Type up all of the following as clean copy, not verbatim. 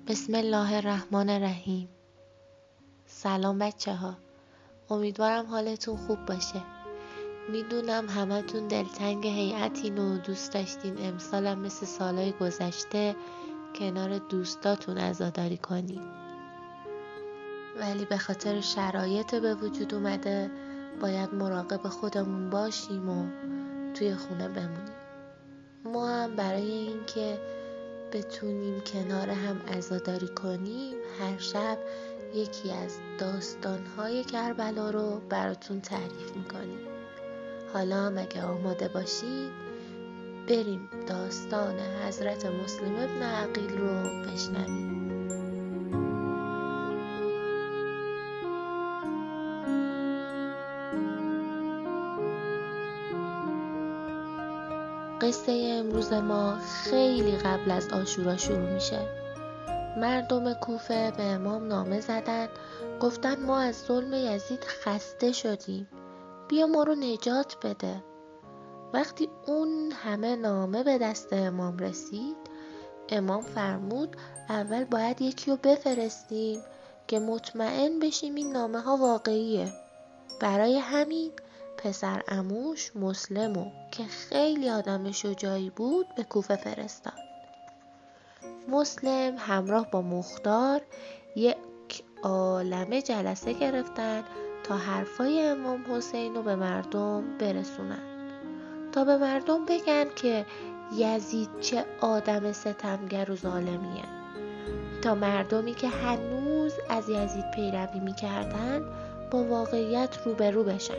بسم الله الرحمن الرحیم. سلام بچه ها، امیدوارم حالتون خوب باشه. میدونم همتون دلتنگ هیئتین و دوست داشتین امسالم مثل سالهای گذشته کنار دوستاتون عزاداری کنین، ولی به خاطر شرایط به وجود اومده باید مراقب خودمون باشیم و توی خونه بمونیم. ما هم برای اینکه بتونیم کنار هم عزاداری کنیم هر شب یکی از داستان‌های کربلا رو براتون تعریف میکنیم. حالا هم اگه آماده باشید بریم داستان حضرت مسلم ابن عقیل رو بشنویم. قصه امروز ما خیلی قبل از عاشورا شروع میشه. مردم کوفه به امام نامه زدن، گفتن ما از ظلم یزید خسته شدیم، بیا ما رو نجات بده. وقتی اون همه نامه به دست امام رسید، امام فرمود اول باید یکی رو بفرستیم که مطمئن بشیم این نامه ها واقعیه. برای همین پسر عموش مسلمو که خیلی آدم شجاعی بود به کوفه فرستاد. مسلم همراه با مختار یک عالمه جلسه گرفتن تا حرفای امام حسین رو به مردم برسونن، تا به مردم بگن که یزید چه آدم ستمگر و ظالمیه، تا مردمی که هنوز از یزید پیروی میکردن با واقعیت روبرو بشن.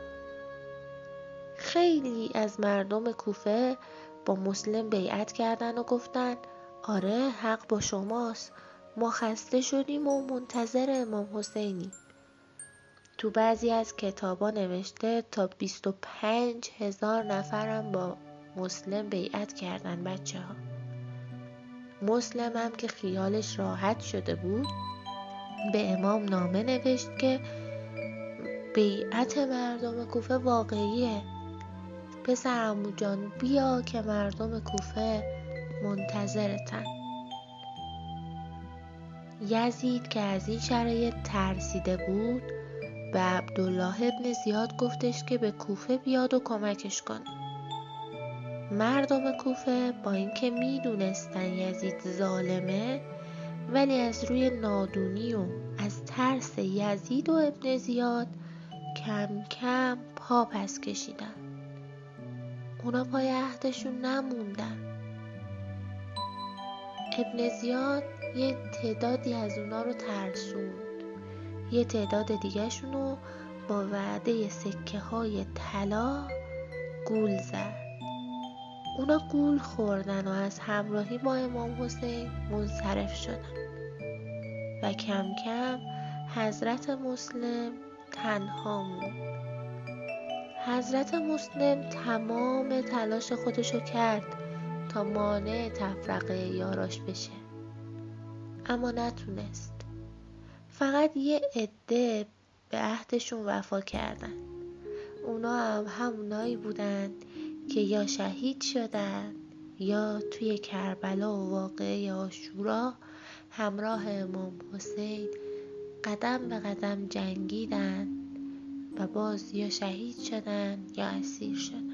خیلی از مردم کوفه با مسلم بیعت کردن و گفتن آره حق با شماست، ما خسته شدیم و منتظر امام حسینیم. تو بعضی از کتابا نوشته تا 25,000 نفرم با مسلم بیعت کردن بچه ها. مسلم هم که خیالش راحت شده بود به امام نامه نوشت که بیعت مردم کوفه واقعیه، پسر عمو جان بیا که مردم کوفه منتظرتن. یزید که از این شرایط ترسیده بود به عبدالله ابن زیاد گفتش که به کوفه بیاد و کمکش کنه. مردم کوفه با اینکه میدونستن یزید ظالمه، ولی از روی نادونی و از ترس یزید و ابن زیاد کم کم پا پس کشیدن. اونا پای عهدشون نموندن. ابن زیاد یه تعدادی از اونا رو ترسوند، یه تعداد دیگه شونو با وعده سکه های طلا گول زد. اونا گول خوردن و از همراهی با امام حسین منصرف شدن و کم کم حضرت مسلم تنها موند. حضرت مسلم تمام تلاش خودشو کرد تا مانع تفرقه یاراش بشه، اما نتونست. فقط یه عده به عهدشون وفا کردن. اونا هم همونایی بودن که یا شهید شدن یا توی کربلا و واقعه عاشورا همراه امام حسین قدم به قدم جنگیدن و باز یا شهید شدن یا اسیر شدن.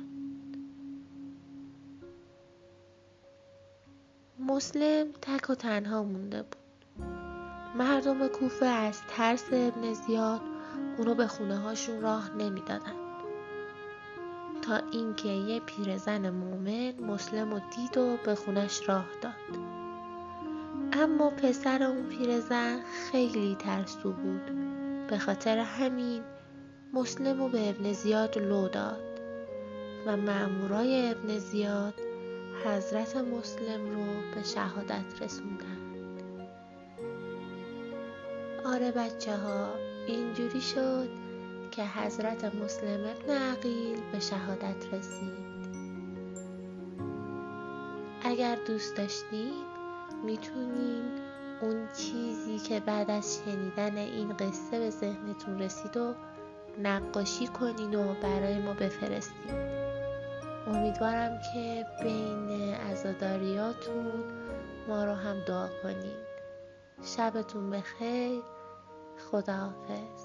مسلم تک و تنها مونده بود. مردم کوفه از ترس ابن زیاد اونو به خونه هاشون راه نمیدادن، تا اینکه یه پیرزن مومن مسلم رو دید و به خونش راه داد. اما پسر اون پیرزن خیلی ترسو بود، به خاطر همین مسلم رو به ابن زیاد لو داد و مأمورای ابن زیاد حضرت مسلم رو به شهادت رسوندن. آره بچه ها، اینجوری شد که حضرت مسلم ابن عقیل به شهادت رسید. اگر دوست داشتین میتونین اون چیزی که بعد از شنیدن این قصه به ذهنتون رسید و نقاشی کنین و برای ما بفرستین. امیدوارم که بین عزاداریاتون ما رو هم دعا کنین. شبتون بخیر. خداحافظ.